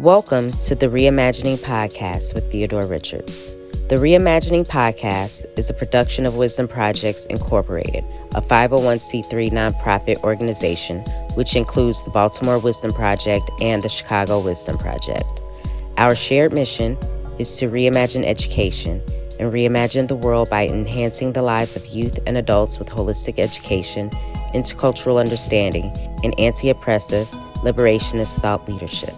Welcome to the Reimagining Podcast with Theodore Richards. The Reimagining Podcast is a production of Wisdom Projects Incorporated, a 501c3 nonprofit organization which includes the Baltimore Wisdom Project and the Chicago Wisdom Project. Our shared mission is to reimagine education and reimagine the world by enhancing the lives of youth and adults with holistic education, intercultural understanding, and anti-oppressive, liberationist thought leadership.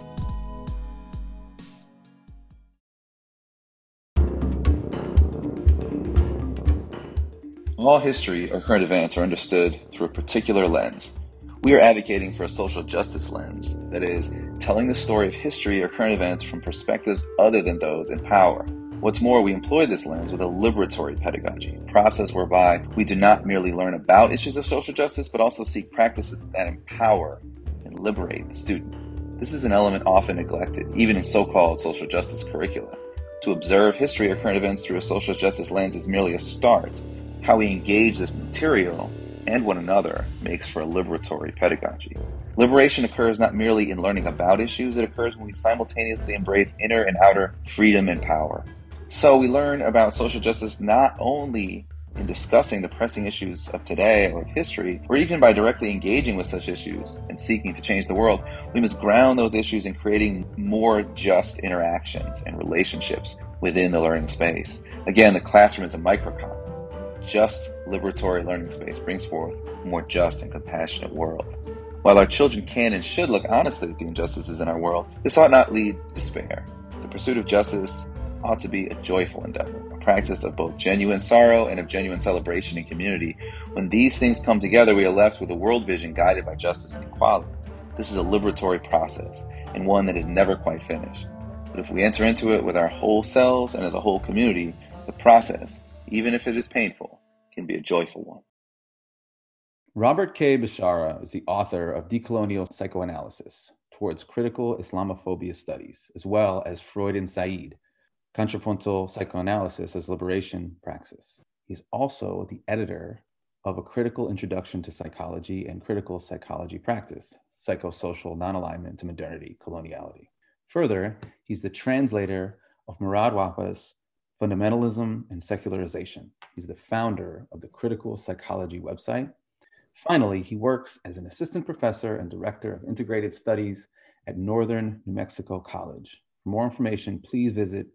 All history or current events are understood through a particular lens. We are advocating for a social justice lens, that is, telling the story of history or current events from perspectives other than those in power. What's more, we employ this lens with a liberatory pedagogy, a process whereby we do not merely learn about issues of social justice, but also seek practices that empower and liberate the student. This is an element often neglected, even in so-called social justice curricula. To observe history or current events through a social justice lens is merely a start. How we engage this material and one another makes for a liberatory pedagogy. Liberation occurs not merely in learning about issues, it occurs when we simultaneously embrace inner and outer freedom and power. So we learn about social justice not only in discussing the pressing issues of today or of history, or even by directly engaging with such issues and seeking to change the world. We must ground those issues in creating more just interactions and relationships within the learning space. Again, the classroom is a microcosm. Just liberatory learning space brings forth a more just and compassionate world. While our children can and should look honestly at the injustices in our world, this ought not lead to despair. The pursuit of justice ought to be a joyful endeavor, a practice of both genuine sorrow and of genuine celebration and community. When these things come together, we are left with a world vision guided by justice and equality. This is a liberatory process, and one that is never quite finished. But if we enter into it with our whole selves and as a whole community, the process, even if it is painful, can be a joyful one. Robert K. Bashara is the author of Decolonial Psychoanalysis Towards Critical Islamophobia Studies, as well as Freud and Said, Contrapuntal Psychoanalysis as Liberation Praxis. He's also the editor of A Critical Introduction to Psychology and Critical Psychology Practice, Psychosocial Non-Alignment to Modernity, Coloniality. Further, he's the translator of Murad Wapa's Fundamentalism and Secularization. He's the founder of the Critical Psychology website. Finally, he works as an assistant professor and director of integrated studies at Northern New Mexico College. For more information, please visit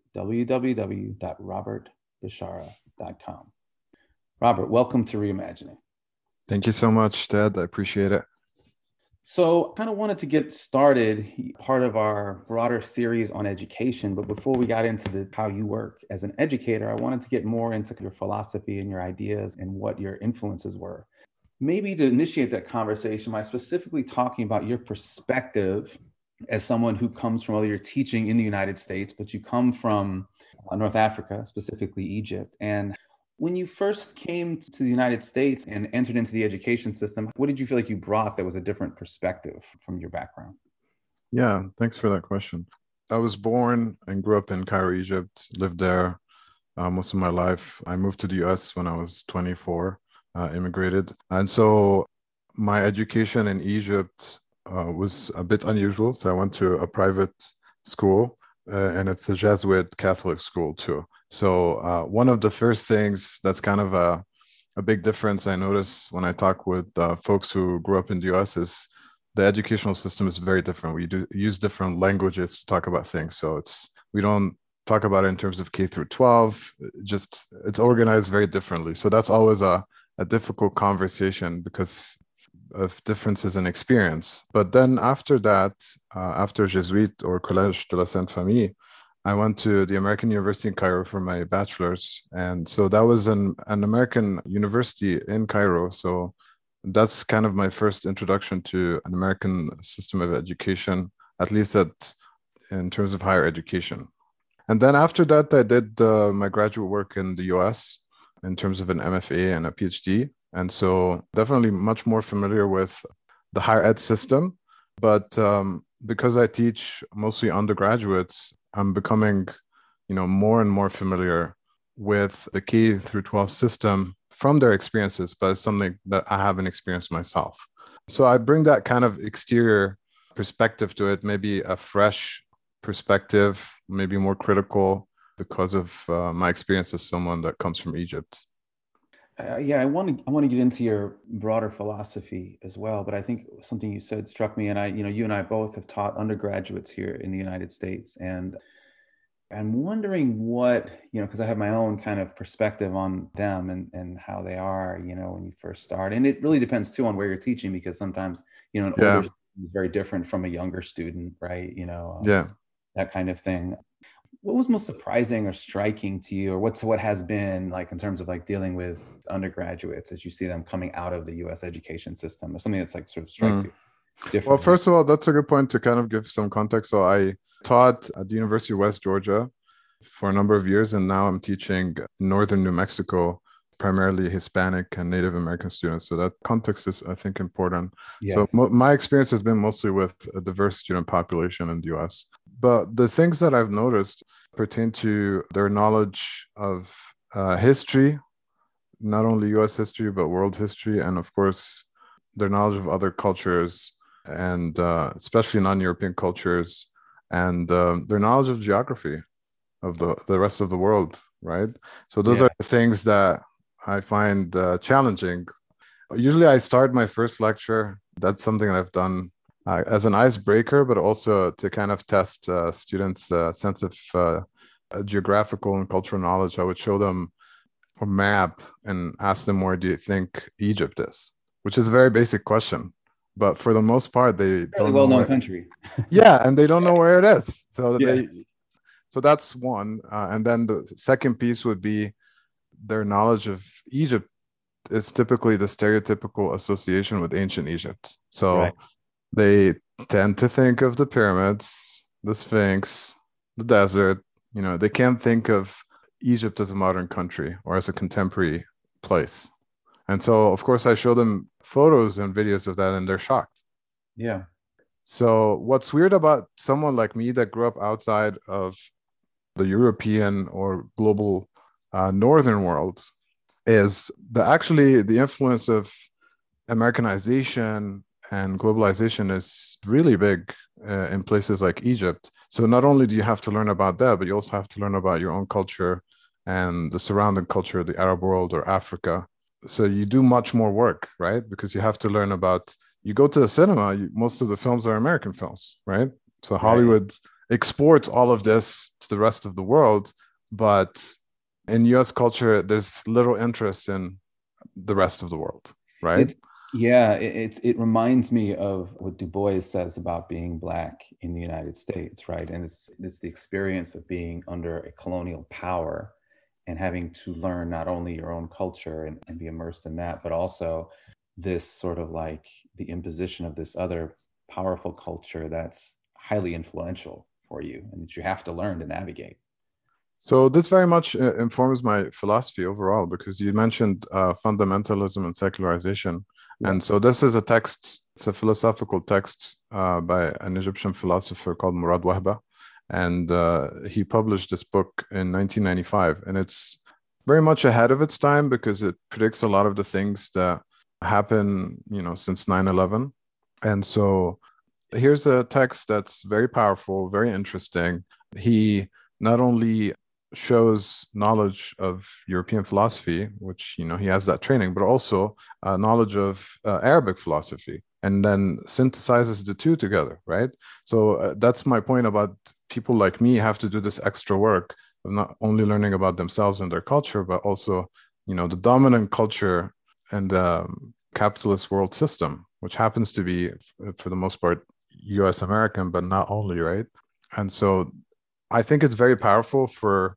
www.robertbashara.com. Robert, welcome to Reimagining. Thank you so much, Ted. I appreciate it. So I kind of wanted to get started, part of our broader series on education. But before we got into how you work as an educator, I wanted to get more into your philosophy and your ideas and what your influences were. Maybe to initiate that conversation by specifically talking about your perspective as someone who comes from, you're teaching in the United States, but you come from North Africa, specifically Egypt. And when you first came to the United States and entered into the education system, what did you feel like you brought that was a different perspective from your background? Yeah, thanks for that question. I was born and grew up in Cairo, Egypt, lived there most of my life. I moved to the US when I was 24, immigrated. And so my education in Egypt was a bit unusual. So I went to a private school, and it's a Jesuit Catholic school too. So one of the first things that's kind of a big difference I notice when I talk with folks who grew up in the US is the educational system is very different. We do use different languages to talk about things. So we don't talk about it in terms of K through 12. It's organized very differently. So that's always a difficult conversation because of differences in experience. But then after that, after Jesuit or Collège de la Sainte Famille, I went to the American University in Cairo for my bachelor's. And so that was an American university in Cairo. So that's kind of my first introduction to an American system of education, at least in terms of higher education. And then after that, I did my graduate work in the US in terms of an MFA and a PhD. And so definitely much more familiar with the higher ed system. But because I teach mostly undergraduates, I'm becoming, more and more familiar with the K through 12 system from their experiences, but it's something that I haven't experienced myself. So I bring that kind of exterior perspective to it, maybe a fresh perspective, maybe more critical because of my experience as someone that comes from Egypt. Yeah, I want to get into your broader philosophy as well, but I think something you said struck me, and you and I both have taught undergraduates here in the United States, and I'm wondering what, because I have my own kind of perspective on them and how they are, when you first start, and it really depends too on where you're teaching, because sometimes, an older student is very different from a younger student, right? That kind of thing. What was most surprising or striking to you, or what has been like in terms of like dealing with undergraduates as you see them coming out of the U.S. education system, or something that's like sort of strikes you different? Well, first of all, that's a good point to kind of give some context. So I taught at the University of West Georgia for a number of years, and now I'm teaching in northern New Mexico, primarily Hispanic and Native American students. So that context is, I think, important. Yes. So my experience has been mostly with a diverse student population in the US. But the things that I've noticed pertain to their knowledge of history, not only US history, but world history, and of course, their knowledge of other cultures, and especially non-European cultures, and their knowledge of geography of the rest of the world, right? So those are the things that I find challenging. Usually I start my first lecture, that's something that I've done as an icebreaker, but also to kind of test students' sense of geographical and cultural knowledge. I would show them a map and ask them, where do you think Egypt is? Which is a very basic question. But for the most part, they don't know. Well-known country. Yeah, and they don't know where it is. So that's one. And then the second piece would be their knowledge of Egypt is typically the stereotypical association with ancient Egypt. So they tend to think of the pyramids, the Sphinx, the desert. They can't think of Egypt as a modern country or as a contemporary place. And so, of course, I show them photos and videos of that, and they're shocked. Yeah. So what's weird about someone like me that grew up outside of the European or global northern world is the influence of Americanization and globalization is really big in places like Egypt. So not only do you have to learn about that, but you also have to learn about your own culture and the surrounding culture, the Arab world or Africa. So you do much more work, right? Because you have to learn about, you go to the cinema, most of the films are American films, right? So Hollywood exports all of this to the rest of the world, but in US culture, there's little interest in the rest of the world, right? It reminds me of what Du Bois says about being Black in the United States, right? And it's the experience of being under a colonial power and having to learn not only your own culture and be immersed in that, but also this sort of like the imposition of this other powerful culture that's highly influential for you and that you have to learn to navigate. So this very much informs my philosophy overall, because you mentioned fundamentalism and secularization. Yeah. And so this is a text, it's a philosophical text by an Egyptian philosopher called Murad Wahba. And he published this book in 1995. And it's very much ahead of its time because it predicts a lot of the things that happen, since 9/11. And so here's a text that's very powerful, very interesting. He not only shows knowledge of European philosophy, which, he has that training, but also knowledge of Arabic philosophy, and then synthesizes the two together, right? So that's my point about people like me have to do this extra work of not only learning about themselves and their culture, but also, the dominant culture and the capitalist world system, which happens to be, for the most part, US American, but not only, right? And so I think it's very powerful for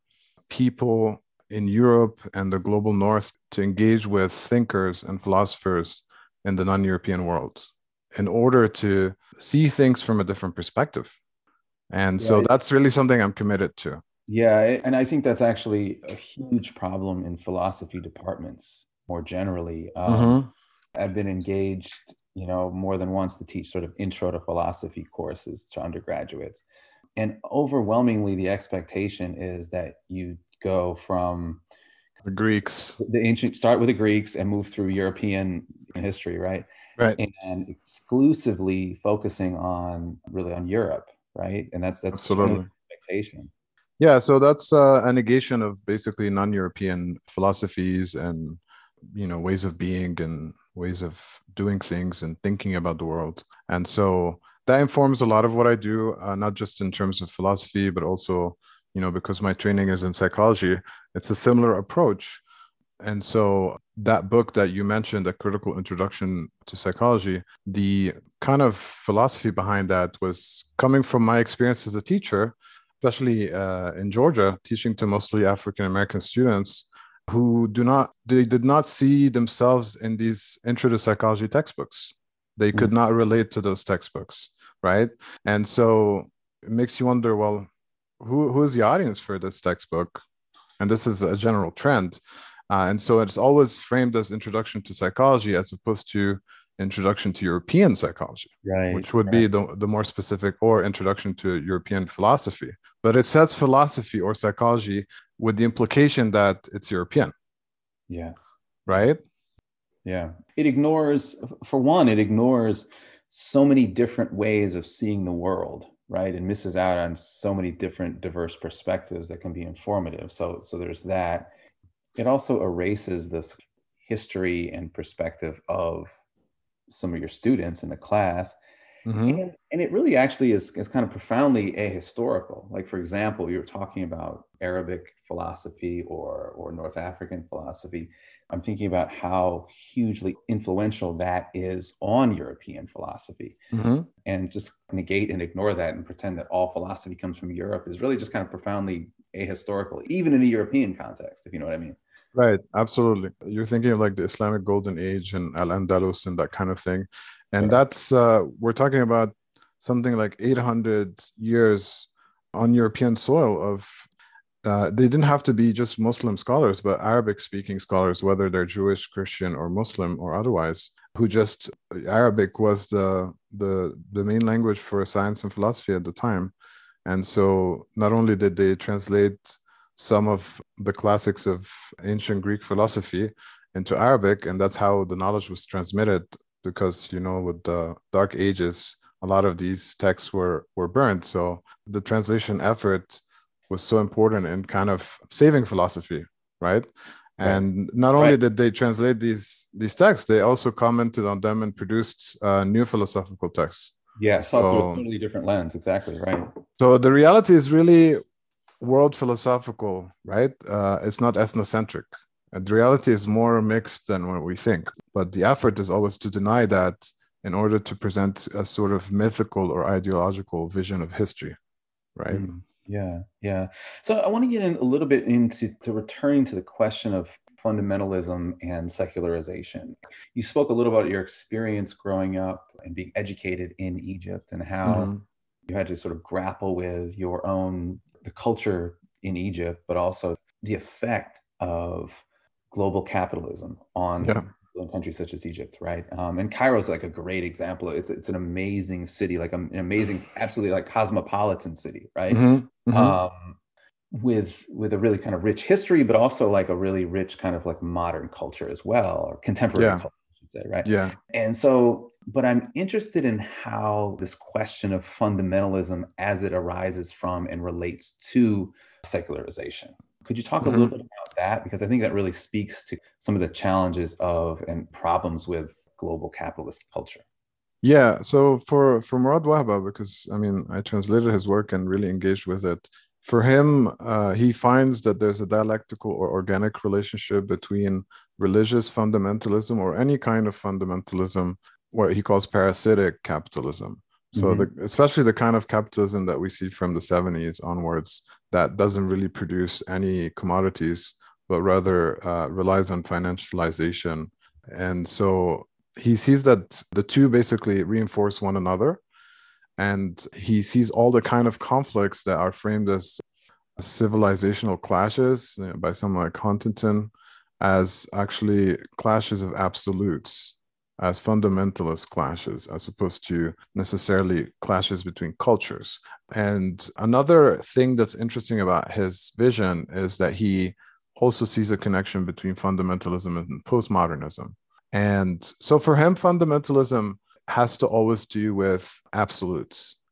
people in Europe and the global North to engage with thinkers and philosophers in the non-European world in order to see things from a different perspective. And so that's really something I'm committed to. Yeah, and I think that's actually a huge problem in philosophy departments more generally. I've been engaged, more than once to teach sort of intro to philosophy courses to undergraduates. And overwhelmingly, the expectation is that you go from the Greeks, start with the Greeks and move through European history, right? Right. And exclusively focusing on Europe right? And that's generally Absolutely. the expectation. Yeah, so that's a negation of basically non-European philosophies and ways of being and ways of doing things and thinking about the world. And so that informs a lot of what I do, not just in terms of philosophy, but also, because my training is in psychology, it's a similar approach. And so that book that you mentioned, A Critical Introduction to Psychology, the kind of philosophy behind that was coming from my experience as a teacher, especially in Georgia, teaching to mostly African American students who they did not see themselves in these intro to psychology textbooks. They could not relate to those textbooks, right? And so it makes you wonder, well, who is the audience for this textbook? And this is a general trend. And so it's always framed as introduction to psychology as opposed to introduction to European psychology, Right. which would be the more specific, or introduction to European philosophy. But it says philosophy or psychology with the implication that it's European. Yes. Right? Yeah. It ignores so many different ways of seeing the world, right? And misses out on so many different diverse perspectives that can be informative. So there's that. It also erases this history and perspective of some of your students in the class. Mm-hmm. And it really actually is kind of profoundly ahistorical. Like, for example, you were talking about Arabic philosophy or North African philosophy. I'm thinking about how hugely influential that is on European philosophy. Mm-hmm. And just negate and ignore that and pretend that all philosophy comes from Europe is really just kind of profoundly ahistorical, even in a European context, if you know what I mean. Right, absolutely. You're thinking of like the Islamic Golden Age and Al-Andalus and that kind of thing. And that's, we're talking about something like 800 years on European soil of, they didn't have to be just Muslim scholars, but Arabic speaking scholars, whether they're Jewish, Christian, or Muslim or otherwise, who just, Arabic was the main language for science and philosophy at the time. And so not only did they translate some of the classics of ancient Greek philosophy into Arabic, and that's how the knowledge was transmitted, because, with the Dark Ages, a lot of these texts were burned. So the translation effort was so important in kind of saving philosophy, right? And not only did they translate these texts, they also commented on them and produced new philosophical texts. Yeah, saw through a totally different lens. Exactly, right. So the reality is really world philosophical, right? It's not ethnocentric. And the reality is more mixed than what we think. But the effort is always to deny that in order to present a sort of mythical or ideological vision of history, right? Yeah. So I want to get in a little bit into returning to the question of fundamentalism and secularization. You spoke a little about your experience growing up and being educated in Egypt and how you had to sort of grapple with the culture in Egypt, but also the effect of global capitalism on countries such as Egypt, right? And Cairo is like a great example. It's an amazing city, like an amazing, absolutely like cosmopolitan city, right? With a really kind of rich history, but also like a really rich kind of like modern culture as well, or contemporary culture, I should say, right? Yeah. And so, but I'm interested in how this question of fundamentalism as it arises from and relates to secularization. Could you talk a little bit about that? Because I think that really speaks to some of the challenges of and problems with global capitalist culture. Yeah. So for Murad Wahba, because I translated his work and really engaged with it. For him, he finds that there's a dialectical or organic relationship between religious fundamentalism or any kind of fundamentalism, what he calls parasitic capitalism. So especially the kind of capitalism that we see from the 70s onwards, that doesn't really produce any commodities, but rather relies on financialization. And so he sees that the two basically reinforce one another. And he sees all the kind of conflicts that are framed as civilizational clashes by someone like Huntington as actually clashes of absolutes, as fundamentalist clashes, as opposed to necessarily clashes between cultures. And another thing that's interesting about his vision is that he also sees a connection between fundamentalism and postmodernism. And so for him, fundamentalism has to always do with absolutes,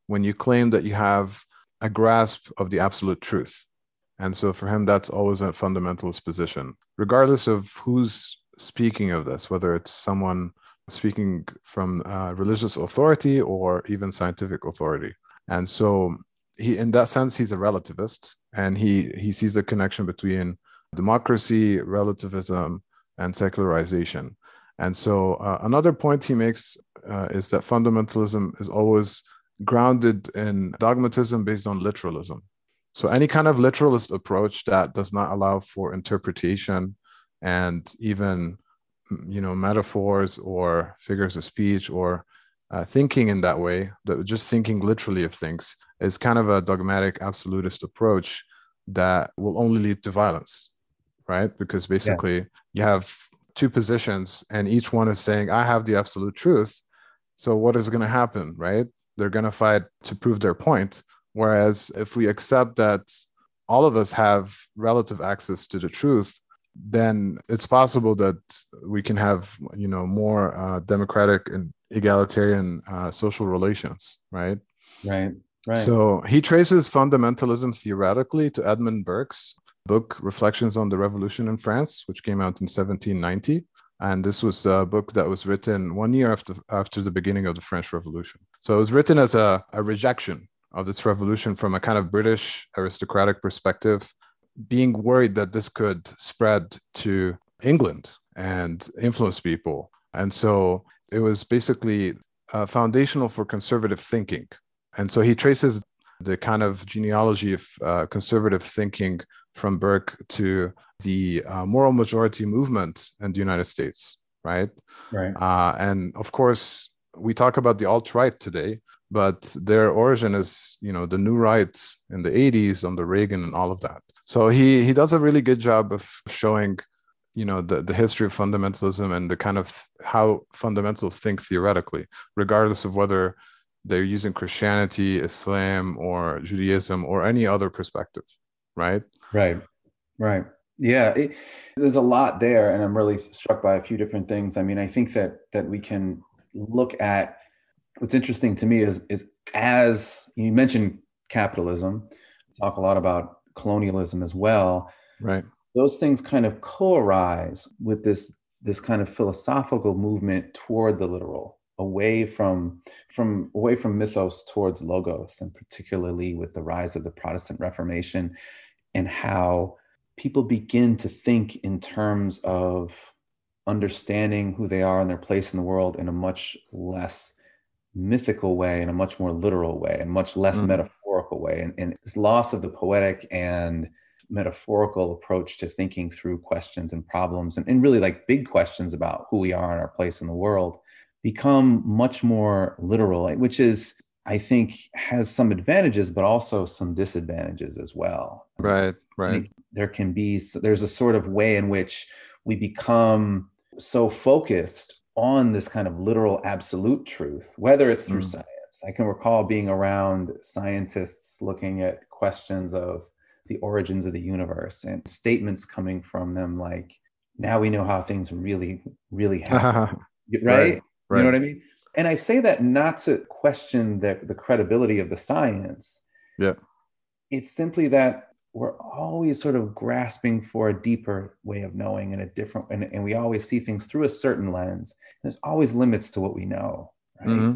when you claim that you have a grasp of the absolute truth. And so for him, that's always a fundamentalist position, regardless of who's speaking of this, whether it's someone speaking from religious authority or even scientific authority. And so in that sense, he's a relativist, and he sees a connection between democracy, relativism, and secularization. And so another point he makes is that fundamentalism is always grounded in dogmatism based on literalism. So any kind of literalist approach that does not allow for interpretation and even, metaphors or figures of speech or thinking in that way, that just thinking literally of things, is kind of a dogmatic absolutist approach that will only lead to violence, right? Because basically you have two positions and each one is saying, I have the absolute truth. So what is going to happen, right? They're going to fight to prove their point. Whereas if we accept that all of us have relative access to the truth, then it's possible that we can have, more democratic and egalitarian social relations, right? Right. So he traces fundamentalism theoretically to Edmund Burke's book, Reflections on the Revolution in France, which came out in 1790. And this was a book that was written 1 year after the beginning of the French Revolution. So it was written as a rejection of this revolution from a kind of British aristocratic perspective, being worried that this could spread to England and influence people. And so it was basically foundational for conservative thinking. And so he traces the kind of genealogy of conservative thinking from Burke to the moral majority movement in the United States, right? Right. And of course, we talk about the alt-right today, but their origin is, the new right in the 80s under Reagan and all of that. So he does a really good job of showing, the history of fundamentalism and the kind of how fundamentalists think theoretically, regardless of whether they're using Christianity, Islam, or Judaism, or any other perspective, right? Right. Yeah, there's a lot there, and I'm really struck by a few different things. I mean, I think that we can look at what's interesting to me is as you mentioned capitalism, talk a lot about colonialism as well. Right. Those things kind of co-arise with this kind of philosophical movement toward the literal, away from mythos towards logos, and particularly with the rise of the Protestant Reformation and how people begin to think in terms of understanding who they are and their place in the world in a much less mythical way, in a much more literal way, and much less metaphorical way. And this loss of the poetic and metaphorical approach to thinking through questions and problems, and really like big questions about who we are and our place in the world, become much more literal, which is, I think, has some advantages, but also some disadvantages as well. Right. There's a sort of way in which we become so focused on this kind of literal absolute truth, whether it's through science. I can recall being around scientists looking at questions of the origins of the universe and statements coming from them like, now we know how things really, really happen. Right? You know what I mean? And I say that not to question the credibility of the science. Yeah. It's simply that we're always sort of grasping for a deeper way of knowing and a different, and we always see things through a certain lens. There's always limits to what we know, right?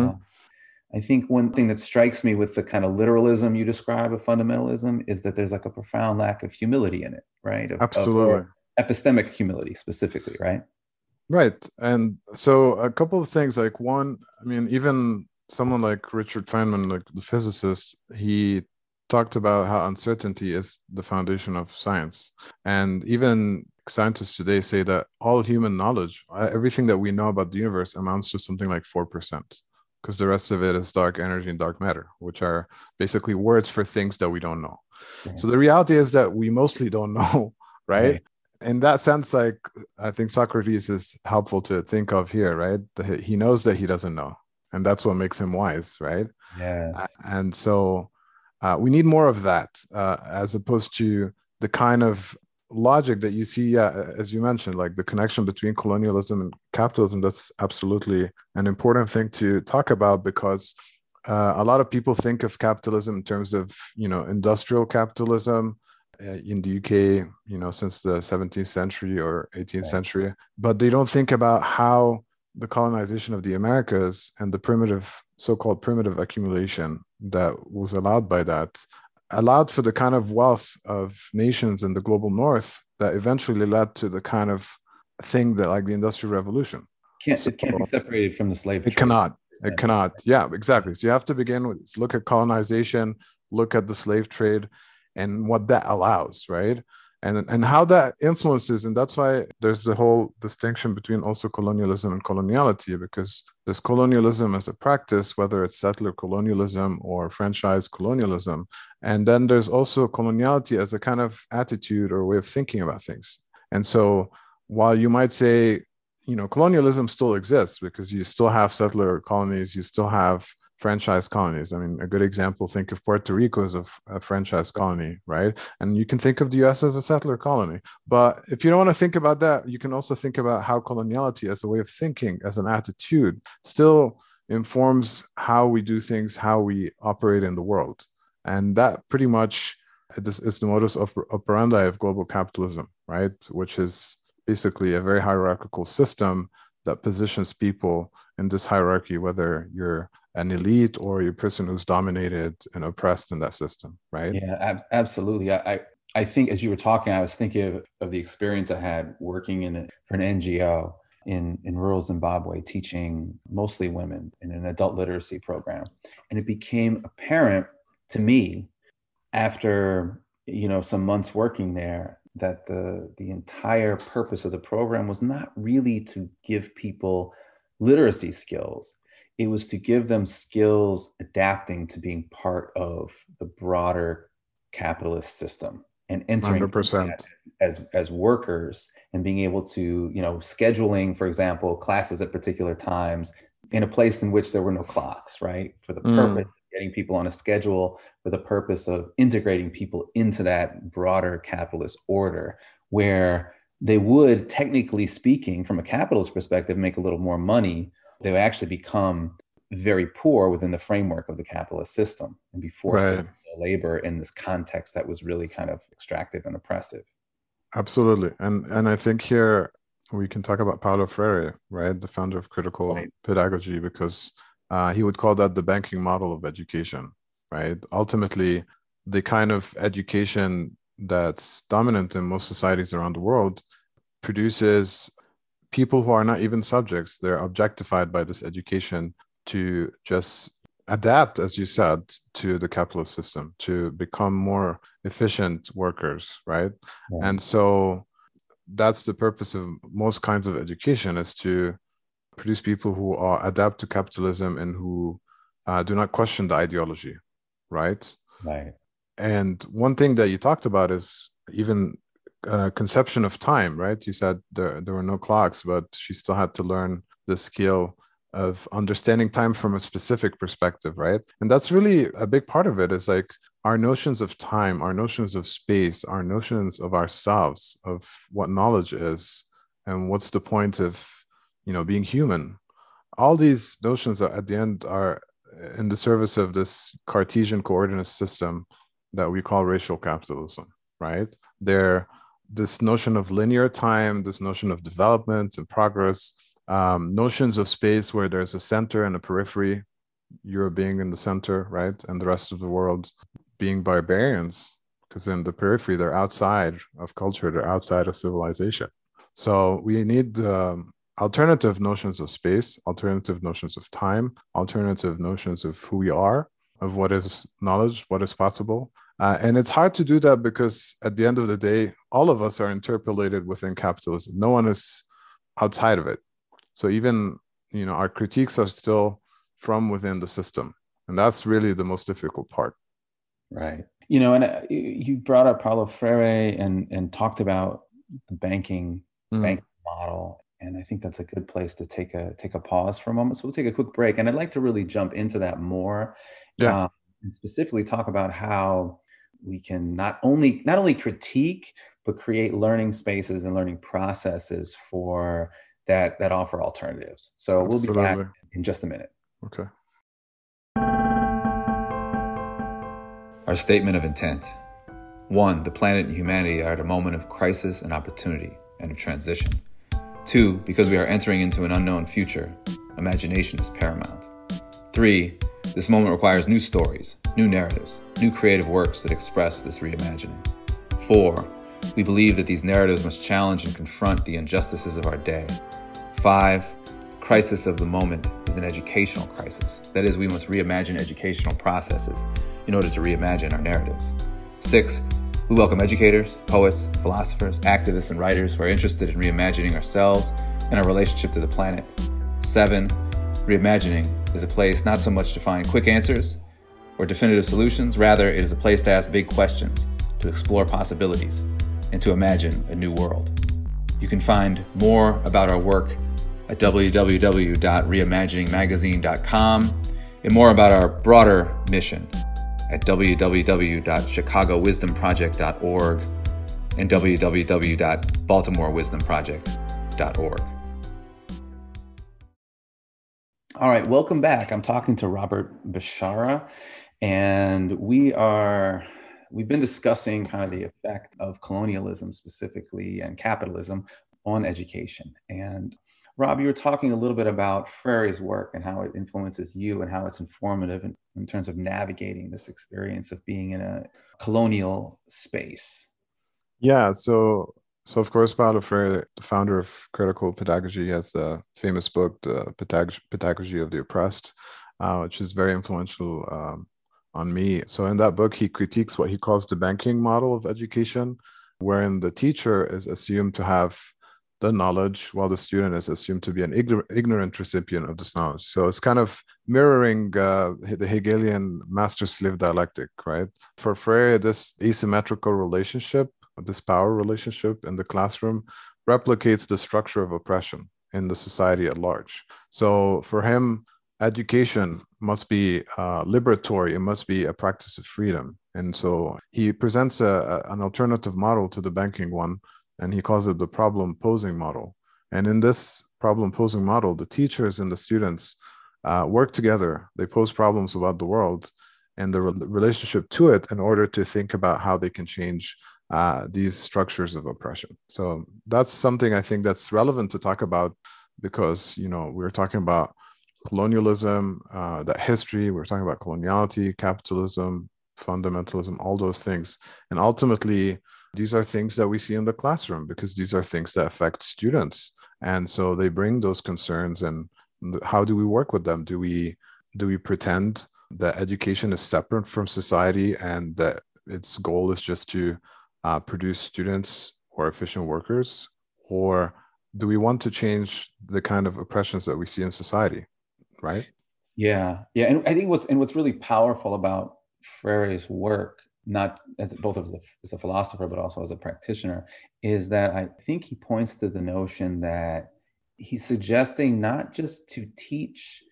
I think one thing that strikes me with the kind of literalism you describe of fundamentalism is that there's like a profound lack of humility in it, right? Absolutely. Epistemic humility specifically, right? Right. And so a couple of things, like one, I mean, even someone like Richard Feynman, like the physicist, he talked about how uncertainty is the foundation of science. And even scientists today say that all human knowledge, everything that we know about the universe amounts to something like 4%, because the rest of it is dark energy and dark matter, which are basically words for things that we don't know. Right. So the reality is that we mostly don't know, right? In that sense, like, I think Socrates is helpful to think of here, right? He knows that he doesn't know, and that's what makes him wise, right? Yes. And so we need more of that, as opposed to the kind of logic that you see, as you mentioned, like the connection between colonialism and capitalism. That's absolutely an important thing to talk about, because a lot of people think of capitalism in terms of, industrial capitalism in the UK, since the 17th century or 18th century, but they don't think about how the colonization of the Americas and the so-called primitive accumulation that was allowed by that allowed for the kind of wealth of nations in the global north that eventually led to the kind of thing that, like, the Industrial Revolution. It can't be separated from the slave trade. It cannot. Yeah, exactly. So you have to begin with, look at colonization, look at the slave trade, and what that allows, right? And how that influences. And that's why there's the whole distinction between also colonialism and coloniality, because there's colonialism as a practice, whether it's settler colonialism or franchise colonialism. And then there's also coloniality as a kind of attitude or way of thinking about things. And so while you might say, colonialism still exists because you still have settler colonies, you still have franchise colonies. I mean, a good example, think of Puerto Rico as a franchise colony, right? And you can think of the US as a settler colony. But if you don't want to think about that, you can also think about how coloniality as a way of thinking, as an attitude, still informs how we do things, how we operate in the world. And that pretty much is the modus operandi of global capitalism, right? Which is basically a very hierarchical system that positions people in this hierarchy, whether you're an elite or you're a person who's dominated and oppressed in that system, right? Yeah, absolutely. I think as you were talking, I was thinking of the experience I had working for an NGO in rural Zimbabwe, teaching mostly women in an adult literacy program. And it became apparent to me after, some months working there, that the entire purpose of the program was not really to give people literacy skills. It was to give them skills adapting to being part of the broader capitalist system and entering 100%. as workers and being able to, scheduling, for example, classes at particular times in a place in which there were no clocks, right? For the purpose of getting people on a schedule, for the purpose of integrating people into that broader capitalist order, where they would, technically speaking, from a capitalist perspective, make a little more money. They would actually become very poor within the framework of the capitalist system and be forced to labor in this context that was really kind of extractive and oppressive. Absolutely. And I think here we can talk about Paulo Freire, right? The founder of critical pedagogy, because he would call that the banking model of education, right? Ultimately, the kind of education that's dominant in most societies around the world produces people who are not even subjects. They're objectified by this education to just adapt, as you said, to the capitalist system, to become more efficient workers, right? Yeah. And so that's the purpose of most kinds of education, is to produce people who adapt to capitalism and who do not question the ideology, right? Right. And one thing that you talked about is even conception of time, right? You said there were no clocks, but she still had to learn the skill of understanding time from a specific perspective, right? And that's really a big part of it, is like our notions of time, our notions of space, our notions of ourselves, of what knowledge is, and what's the point of, being human. All these notions are, at the end, are in the service of this Cartesian coordinate system that we call racial capitalism, right? They're this notion of linear time, this notion of development and progress, notions of space where there's a center and a periphery, Europe being in the center, right? And the rest of the world being barbarians, because in the periphery, they're outside of culture, they're outside of civilization. So we need alternative notions of space, alternative notions of time, alternative notions of who we are, of what is knowledge, what is possible. And it's hard to do that because at the end of the day, all of us are interpolated within capitalism. No one is outside of it. So even, our critiques are still from within the system. And that's really the most difficult part. Right. And you brought up Paulo Freire and talked about the banking model. And I think that's a good place to take a pause for a moment. So we'll take a quick break. And I'd like to really jump into that more. Yeah. And specifically talk about how we can not only critique, but create learning spaces and learning processes for that offer alternatives. So Absolutely. We'll be back in just a minute. Okay. Our statement of intent. 1, the planet and humanity are at a moment of crisis and opportunity and of transition. 2, because we are entering into an unknown future, imagination is paramount. 3, this moment requires new stories, new narratives, new creative works that express this reimagining. 4, we believe that these narratives must challenge and confront the injustices of our day. 5, the crisis of the moment is an educational crisis. That is, we must reimagine educational processes in order to reimagine our narratives. 6, we welcome educators, poets, philosophers, activists, and writers who are interested in reimagining ourselves and our relationship to the planet. 7, reimagining is a place not so much to find quick answers or definitive solutions, rather it is a place to ask big questions, to explore possibilities, and to imagine a new world. You can find more about our work at www.reimaginingmagazine.com and more about our broader mission at www.chicagowisdomproject.org and www.baltimorewisdomproject.org. All right, welcome back. I'm talking to Robert Bashara, and we've been discussing kind of the effect of colonialism specifically and capitalism on education. And Rob, you were talking a little bit about Freire's work and how it influences you and how it's informative in terms of navigating this experience of being in a colonial space. Yeah, so of course, Paulo Freire, the founder of critical pedagogy, has the famous book, The Pedagogy of the Oppressed, which is very influential on me. So in that book, he critiques what he calls the banking model of education, wherein the teacher is assumed to have the knowledge while the student is assumed to be an ignorant recipient of this knowledge. So it's kind of mirroring the Hegelian master-slave dialectic, right? For Freire, this asymmetrical relationship, this power relationship in the classroom replicates the structure of oppression in the society at large. So for him, education must be liberatory. It must be a practice of freedom. And so he presents an alternative model to the banking one, and he calls it the problem posing model. And in this problem posing model, the teachers and the students work together. They pose problems about the world and the relationship to it in order to think about how they can change these structures of oppression. So that's something I think that's relevant to talk about because, we're talking about colonialism, that history, we're talking about coloniality, capitalism, fundamentalism, all those things. And ultimately, these are things that we see in the classroom because these are things that affect students. And so they bring those concerns, and how do we work with them? Do we pretend that education is separate from society and that its goal is just to produce students or efficient workers? Or do we want to change the kind of oppressions that we see in society, right? Yeah. And I think what's really powerful about Freire's work, not as both as a philosopher, but also as a practitioner, is that I think he points to the notion that he's suggesting not just to teaching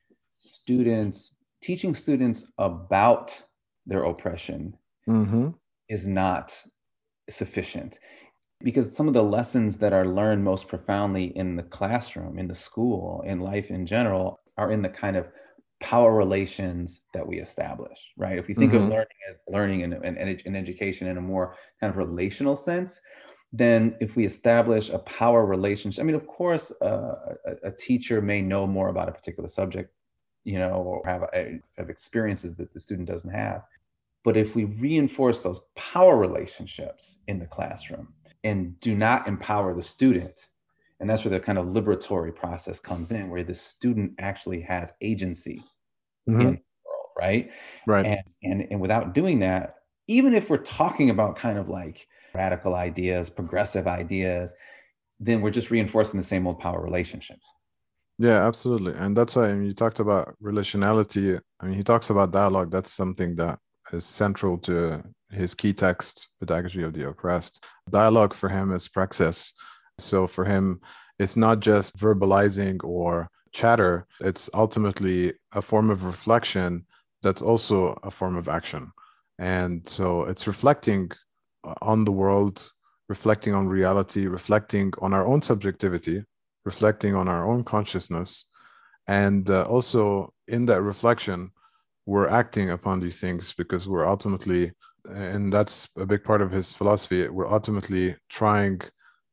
students about their oppression is not sufficient, because some of the lessons that are learned most profoundly in the classroom, in the school, in life in general, are in the kind of power relations that we establish, right? If we think of learning and education in a more kind of relational sense, then if we establish a power relationship, I mean, of course, a teacher may know more about a particular subject, or have experiences that the student doesn't have. But if we reinforce those power relationships in the classroom and do not empower the student, and that's where the kind of liberatory process comes in, where the student actually has agency in the world, right? Right. And without doing that, even if we're talking about kind of like radical ideas, progressive ideas, then we're just reinforcing the same old power relationships. Yeah, absolutely. And that's why you talked about relationality. I mean, he talks about dialogue. That's something that is central to his key text, Pedagogy of the Oppressed. Dialogue for him is praxis. So for him, it's not just verbalizing or chatter. It's ultimately a form of reflection that's also a form of action. And so it's reflecting on the world, reflecting on reality, reflecting on our own subjectivity, reflecting on our own consciousness. And also in that reflection, we're acting upon these things because we're ultimately, and that's a big part of his philosophy, we're ultimately trying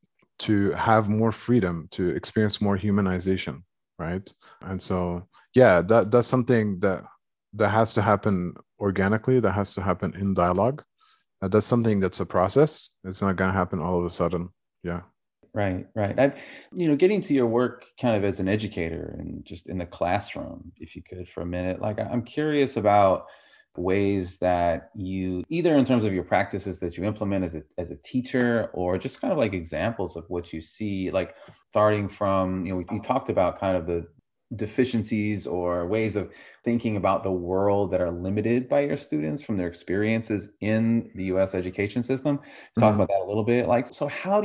to have more freedom, to experience more humanization, right? And so, yeah, that's something that has to happen organically, that has to happen in dialogue. That's something that's a process. It's not going to happen all of a sudden. Yeah. Right, right. Getting to your work kind of as an educator and just in the classroom, if you could for a minute, like I'm curious about ways that you, either in terms of your practices that you implement as a teacher, or just kind of like examples of what you see, like starting from, you talked about kind of the deficiencies or ways of thinking about the world that are limited by your students from their experiences in the US education system. Talk about that a little bit. Like, so how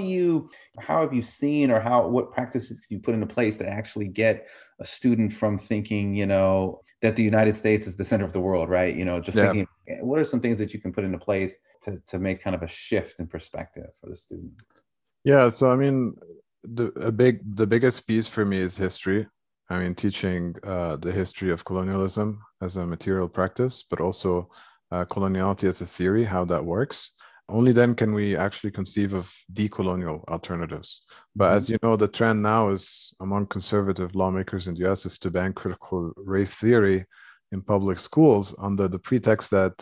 have you seen, or what practices do you put into place to actually get a student from thinking, that the United States is the center of the world, right? Thinking, what are some things that you can put into place to make kind of a shift in perspective for the student? Yeah. So, I mean, the biggest piece for me is history. I mean, teaching the history of colonialism as a material practice, but also coloniality as a theory, how that works. Only then can we actually conceive of decolonial alternatives. But as you know, the trend now is among conservative lawmakers in the US is to ban critical race theory in public schools under the pretext that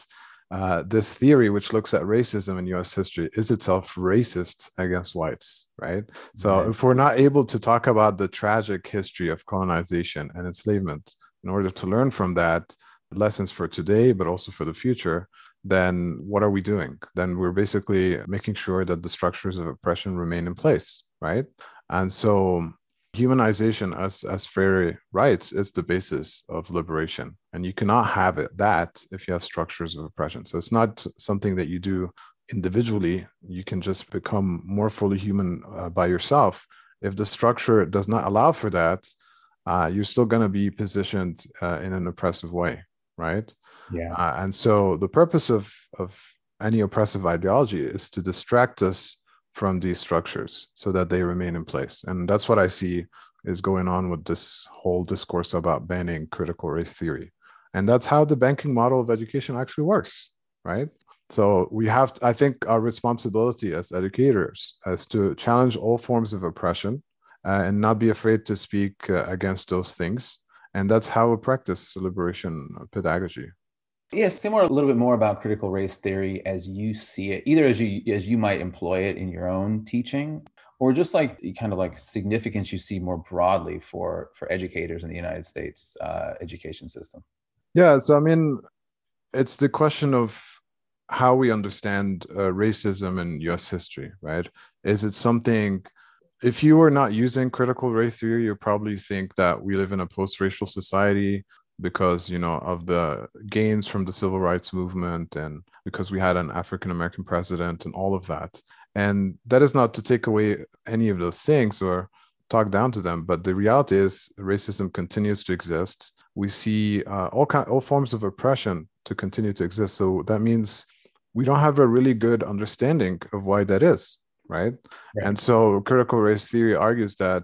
this theory, which looks at racism in US history, is itself racist against whites, right? So if we're not able to talk about the tragic history of colonization and enslavement in order to learn from that lessons for today, but also for the future, then what are we doing? Then we're basically making sure that the structures of oppression remain in place, right? And so humanization, as Freire writes, is the basis of liberation. And you cannot have that if you have structures of oppression. So it's not something that you do individually. You can just become more fully human by yourself. If the structure does not allow for that, you're still going to be positioned in an oppressive way, right? Yeah. And so the purpose of any oppressive ideology is to distract us from these structures so that they remain in place. And that's what I see is going on with this whole discourse about banning critical race theory. And that's how the banking model of education actually works, right? So we have, I think, our responsibility as educators is to challenge all forms of oppression and not be afraid to speak against those things. And that's how we practice liberation pedagogy. Say a little bit more about critical race theory as you see it, either as you might employ it in your own teaching, or just like kind of like significance you see more broadly for educators in the United States education system. Yeah, so I mean, it's the question of how we understand racism in US history, right? Is it something, if you are not using critical race theory, you probably think that we live in a post-racial society because, of the gains from the civil rights movement and because we had an African-American president and all of that. And that is not to take away any of those things or talk down to them, but the reality is racism continues to exist. We see all forms of oppression to continue to exist. So that means we don't have a really good understanding of why that is, right? And so critical race theory argues that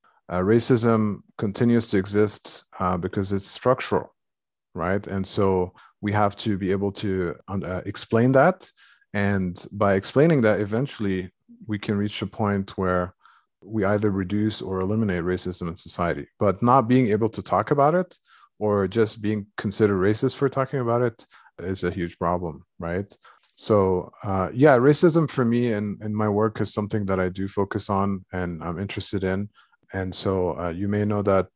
racism continues to exist because it's structural, right? And so we have to be able to explain that. And by explaining that, eventually we can reach a point where we either reduce or eliminate racism in society. But not being able to talk about it or just being considered racist for talking about it is a huge problem, right? So racism for me and my work is something that I do focus on and I'm interested in. And so you may know that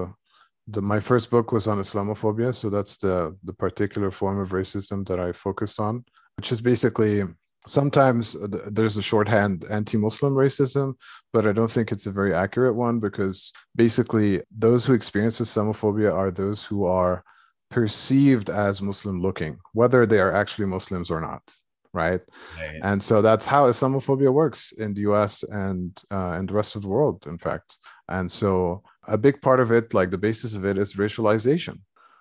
my first book was on Islamophobia. So that's the particular form of racism that I focused on, which is basically sometimes there's a shorthand anti-Muslim racism, but I don't think it's a very accurate one because basically those who experience Islamophobia are those who are perceived as Muslim looking, whether they are actually Muslims or not. Right. And so that's how Islamophobia works in the US and the rest of the world, in fact. And so a big part of it, like the basis of it, is racialization,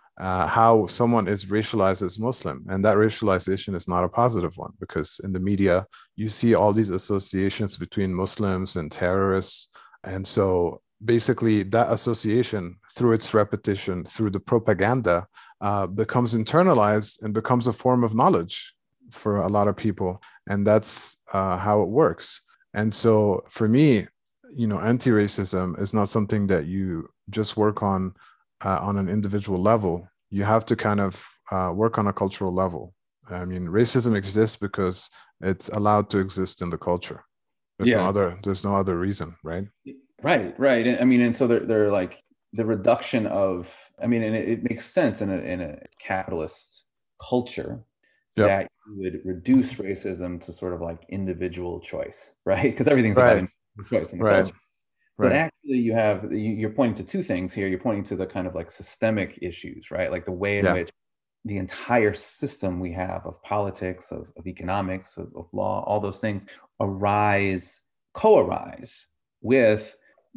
how someone is racialized as Muslim. And that racialization is not a positive one because in the media, you see all these associations between Muslims and terrorists. And so basically that association, through its repetition, through the propaganda, becomes internalized and becomes a form of knowledge for a lot of people. And that's how it works. And so for me, anti-racism is not something that you just work on an individual level. You have to kind of work on a cultural level. I mean, racism exists because it's allowed to exist in the culture. There's no other reason, right? Right. I mean, and so they're like the reduction of, I mean, and it makes sense in a capitalist culture that you would reduce racism to sort of like individual choice, right? Because everything's about individual choice in the culture. But actually you're pointing to two things here. You're pointing to the kind of like systemic issues, right? Like the way in which the entire system we have of politics, of economics, of law, all those things co-arise with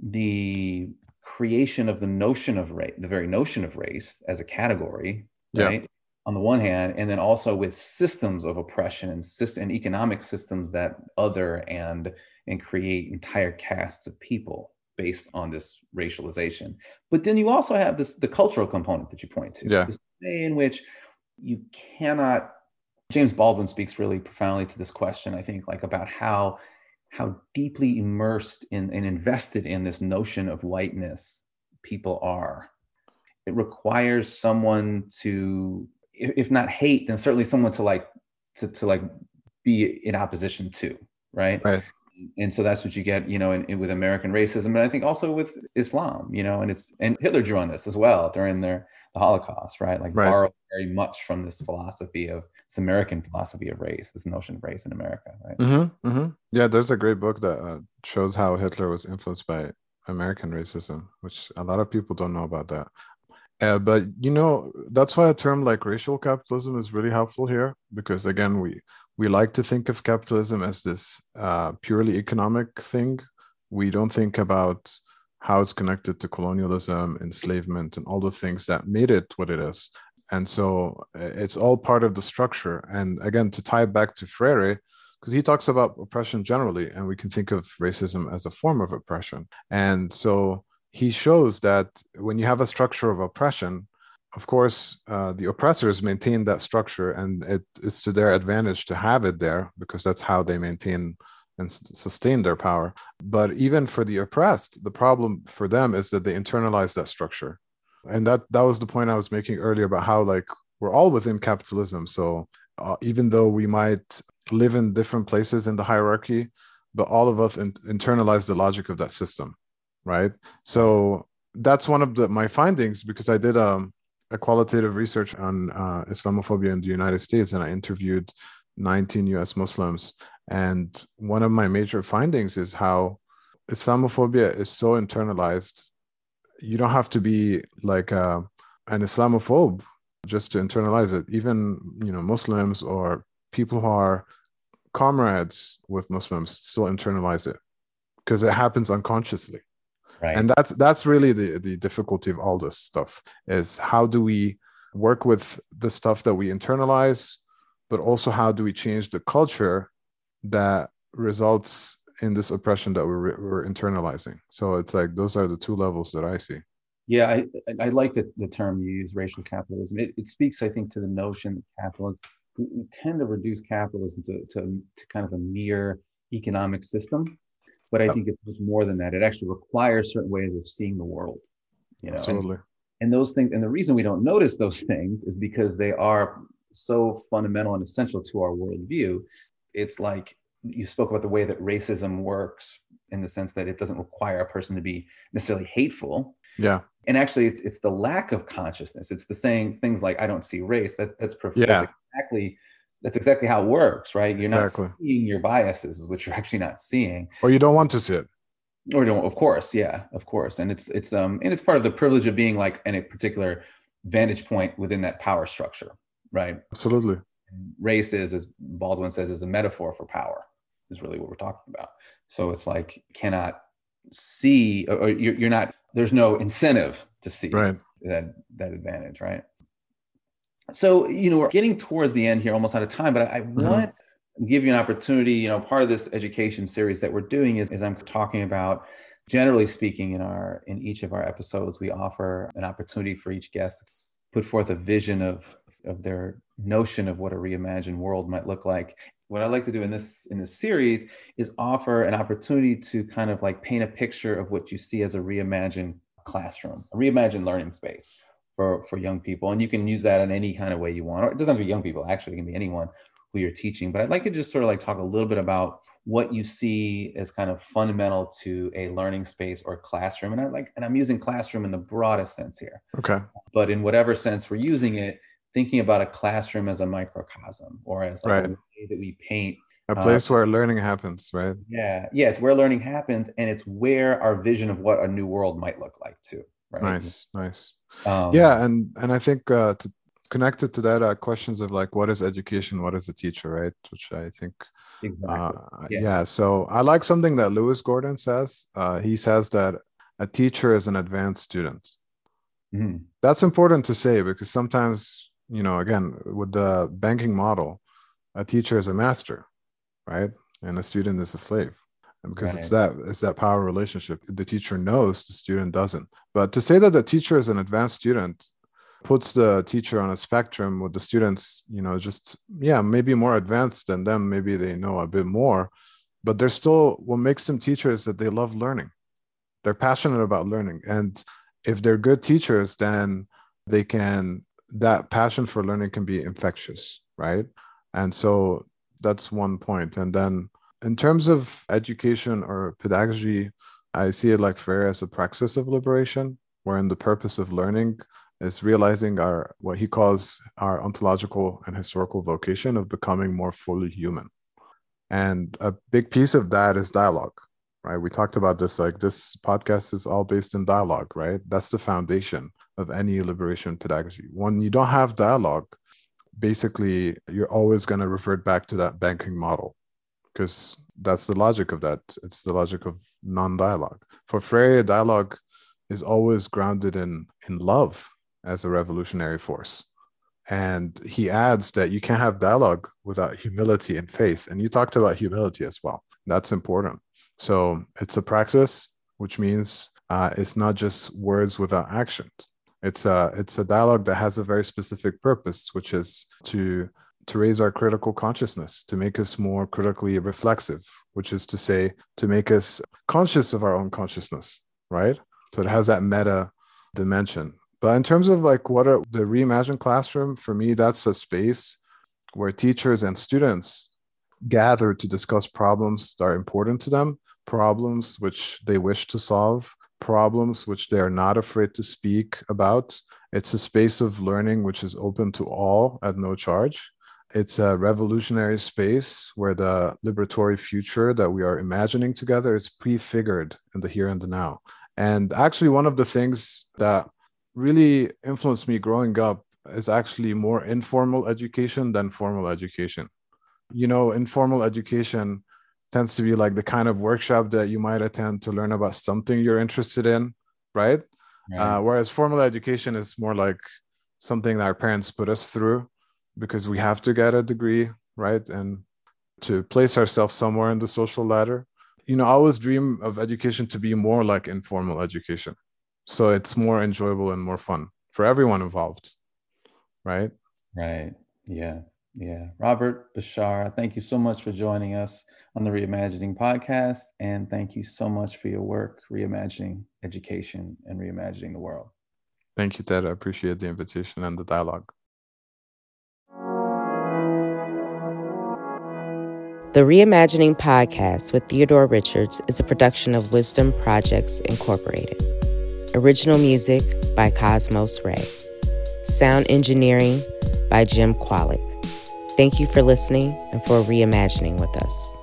the creation of the notion of race, the very notion of race as a category, right? On the one hand, and then also with systems of oppression and economic systems that other and create entire castes of people based on this racialization. But then you also have the cultural component that you point to. This way in which you cannot, James Baldwin speaks really profoundly to this question, I think, like about how deeply immersed in and invested in this notion of whiteness people are. It requires someone to, if not hate, then certainly someone to be in opposition to, right? And so that's what you get, with American racism, and I think also with Islam, and Hitler drew on this as well during the Holocaust, right? Borrowed very much from this American philosophy of race, this notion of race in America, right? Yeah, there's a great book that shows how Hitler was influenced by American racism, which a lot of people don't know about that. But that's why a term like racial capitalism is really helpful here, because again, we like to think of capitalism as this purely economic thing. We don't think about how it's connected to colonialism, enslavement, and all the things that made it what it is. And so it's all part of the structure. And again, to tie it back to Freire, because he talks about oppression generally, and we can think of racism as a form of oppression. And so he shows that when you have a structure of oppression, of course, the oppressors maintain that structure, and it is to their advantage to have it there, because that's how they maintain and sustain their power. But even for the oppressed, the problem for them is that they internalize that structure. And that was the point I was making earlier about how we're all within capitalism. So even though we might live in different places in the hierarchy, but all of us internalize the logic of that system, right? So that's one of my findings, because I did a qualitative research on Islamophobia in the United States, and I interviewed 19 US Muslims. And one of my major findings is how Islamophobia is so internalized. You don't have to be like an Islamophobe just to internalize it. Even, Muslims or people who are comrades with Muslims still internalize it, because it happens unconsciously. Right. And that's really the difficulty of all this stuff, is how do we work with the stuff that we internalize, but also how do we change the culture that results in this oppression that we're internalizing. So it's like those are the two levels that I see. Yeah, I like the term you use, racial capitalism. It speaks, I think, to the notion that capitalism, we tend to reduce capitalism to kind of a mere economic system. But I think it's much more than that. It actually requires certain ways of seeing the world. Absolutely. And those things, and the reason we don't notice those things is because they are so fundamental and essential to our worldview. It's like you spoke about the way that racism works, in the sense that it doesn't require a person to be necessarily hateful. Yeah. And actually, it's the lack of consciousness. It's the saying things like, I don't see race. That's perfect. Yeah. That's exactly how it works, right? You're not seeing your biases, is what you're actually not seeing. Or you don't want to see it. Or don't, of course. Yeah, of course. And it's part of the privilege of being like in a particular vantage point within that power structure, right? Absolutely. And race is, as Baldwin says, is a metaphor for power, is really what we're talking about. So it's like, cannot see, or you're not, there's no incentive to see that advantage, right? So, we're getting towards the end here, almost out of time, but I want to give you an opportunity. Part of this education series that we're doing is I'm talking about Generally speaking, in each of our episodes, we offer an opportunity for each guest to put forth a vision of their notion of what a reimagined world might look like. What I like to do in this series is offer an opportunity to kind of like paint a picture of what you see as a reimagined classroom, a reimagined learning space for young people. And you can use that in any kind of way you want, or it doesn't have to be young people, actually, it can be anyone who you're teaching. But I'd like to just sort of like talk a little bit about what you see as kind of fundamental to a learning space or classroom. And I'm using classroom in the broadest sense here. Okay. But in whatever sense we're using it, thinking about a classroom as a microcosm, or as like a way that we paint. A place where learning happens, right? Yeah, it's where learning happens, and it's where our vision of what a new world might look like too, right? Nice. And I think to connected to that, questions of like, what is education? What is a teacher, right? Which I think, exactly. So I like something that Lewis Gordon says. He says that a teacher is an advanced student. Mm-hmm. That's important to say because sometimes, again, with the banking model, a teacher is a master, right? And a student is a slave. And because it's that power relationship. The teacher knows, the student doesn't. But to say that the teacher is an advanced student puts the teacher on a spectrum with the students, maybe more advanced than them. Maybe they know a bit more, but they're still, what makes them teachers is that they love learning. They're passionate about learning. And if they're good teachers, then that passion for learning can be infectious, right? And so that's one point. And then in terms of education or pedagogy, I see it like Freire as a praxis of liberation, wherein the purpose of learning is realizing what he calls our ontological and historical vocation of becoming more fully human. And a big piece of that is dialogue, right? We talked about this, like this podcast is all based in dialogue, right? That's the foundation of any liberation pedagogy. When you don't have dialogue, basically you're always going to revert back to that banking model because that's the logic of that. It's the logic of non-dialogue. For Freire, dialogue is always grounded in love as a revolutionary force. And he adds that you can't have dialogue without humility and faith. And you talked about humility as well. That's important. So it's a praxis, which means it's not just words without actions. It's a dialogue that has a very specific purpose, which is to raise our critical consciousness, to make us more critically reflexive, which is to say, to make us conscious of our own consciousness, right? So it has that meta dimension. But in terms of like what are the reimagined classroom, for me, that's a space where teachers and students gather to discuss problems that are important to them, problems which they wish to solve, problems which they are not afraid to speak about. It's a space of learning which is open to all at no charge. It's a revolutionary space where the liberatory future that we are imagining together is prefigured in the here and the now. And actually, one of the things that really influenced me growing up is actually more informal education than formal education. Informal education tends to be like the kind of workshop that you might attend to learn about something you're interested in, right? Whereas formal education is more like something that our parents put us through because we have to get a degree, right? And to place ourselves somewhere in the social ladder. I always dream of education to be more like informal education. So it's more enjoyable and more fun for everyone involved, right? Right. Yeah. Robert Bashara, thank you so much for joining us on the Reimagining podcast. And thank you so much for your work, reimagining education and reimagining the world. Thank you, Ted. I appreciate the invitation and the dialogue. The Reimagining Podcast with Theodore Richards is a production of Wisdom Projects Incorporated. Original music by Cosmos Ray. Sound engineering by Jim Qualick. Thank you for listening and for reimagining with us.